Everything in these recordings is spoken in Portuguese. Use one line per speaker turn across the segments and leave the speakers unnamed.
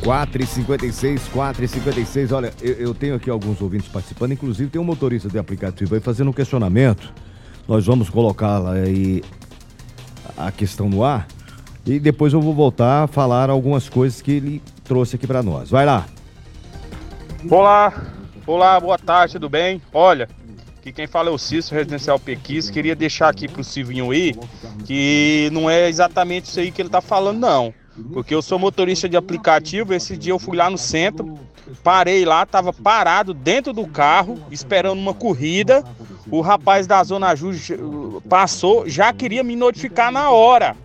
4h56, 4h56. Olha, eu tenho aqui alguns ouvintes participando, inclusive tem um motorista de aplicativo aí fazendo um questionamento. Nós vamos colocar aí a questão no ar e depois eu vou voltar a falar algumas coisas que ele trouxe aqui para nós. Vai lá.
Olá, boa tarde, tudo bem? Olha, aqui quem fala é o Cícero, Residencial Pequis. Queria deixar aqui pro Silvinho aí que não é exatamente isso aí que ele tá falando, não. Porque eu sou motorista de aplicativo. Esse dia eu fui lá no centro, parei lá, tava parado dentro do carro, esperando uma corrida. O rapaz da Zona Sul passou, já queria me notificar na hora.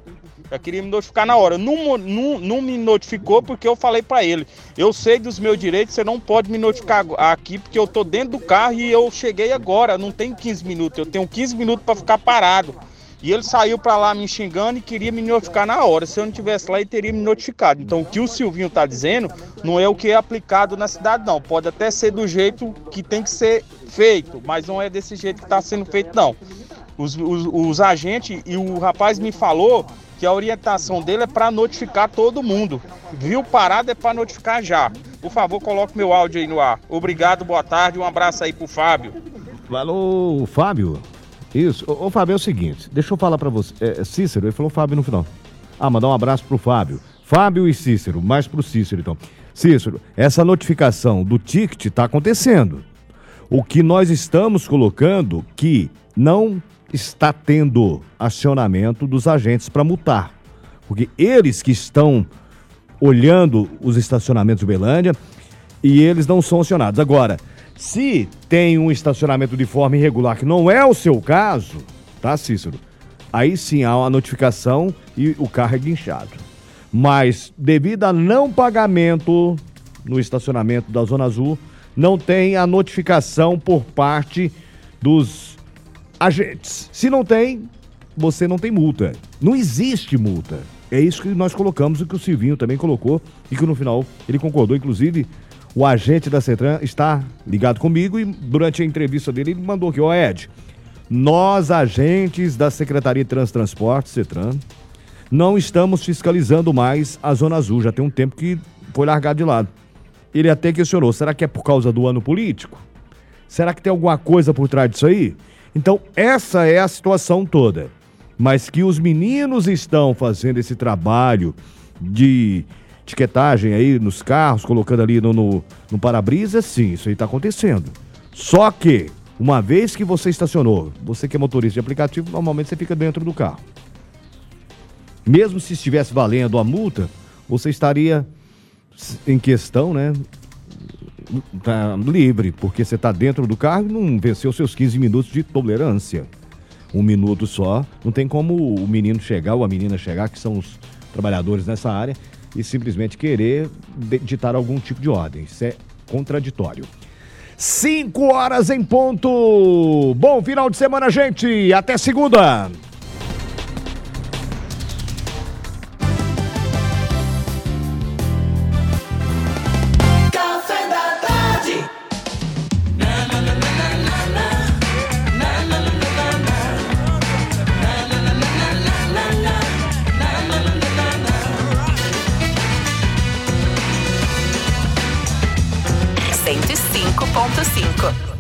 Não me notificou porque eu falei pra ele: eu sei dos meus direitos, você não pode me notificar aqui porque eu tô dentro do carro e eu cheguei agora, não tenho 15 minutos, eu tenho 15 minutos pra ficar parado. E ele saiu pra lá me xingando e queria me notificar na hora. Se eu não estivesse lá, ele teria me notificado. Então o que o Silvinho tá dizendo não é o que é aplicado na cidade, não. Pode até ser do jeito que tem que ser feito, mas não é desse jeito que tá sendo feito, não. Os agentes, e o rapaz me falou que a orientação dele é para notificar todo mundo. Viu parado é para notificar já. Por favor, coloque meu áudio aí no ar. Obrigado, boa tarde, um abraço aí pro Fábio.
Alô, Fábio? Isso. Ô Fábio, é o seguinte, deixa eu falar pra você. Cícero, ele falou Fábio no final. Mandar um abraço pro Fábio. Fábio e Cícero, mais pro Cícero então. Cícero, essa notificação do ticket tá acontecendo. O que nós estamos colocando que não está tendo acionamento dos agentes para multar. Porque eles que estão olhando os estacionamentos de Uberlândia e eles não são acionados. Agora, se tem um estacionamento de forma irregular, que não é o seu caso, tá, Cícero? Aí sim há uma notificação e o carro é guinchado. Mas, devido a não pagamento no estacionamento da Zona Azul, não tem a notificação por parte dos agentes. Se não tem, você não tem multa. Não existe multa. É isso que nós colocamos, e que o Silvinho também colocou, e que no final ele concordou. Inclusive, o agente da CETRAN está ligado comigo e durante a entrevista dele ele mandou aqui: Ed, nós agentes da Secretaria de Transporte, CETRAN, não estamos fiscalizando mais a Zona Azul, já tem um tempo que foi largado de lado. Ele até questionou: será que é por causa do ano político? Será que tem alguma coisa por trás disso aí? Então essa é a situação toda. Mas que os meninos estão fazendo esse trabalho de etiquetagem aí nos carros, colocando ali no para-brisa, sim, isso aí está acontecendo. Só que, uma vez que você estacionou, você que é motorista de aplicativo, normalmente você fica dentro do carro. Mesmo se estivesse valendo a multa, você estaria em questão, né, tá livre, porque você está dentro do carro e não venceu seus 15 minutos de tolerância. 1 minuto só, não tem como o menino chegar ou a menina chegar, que são os trabalhadores nessa área, e simplesmente querer ditar algum tipo de ordem. Isso é contraditório. 5 horas em ponto. Bom final de semana, gente. Até segunda.
Café da tarde.
105.5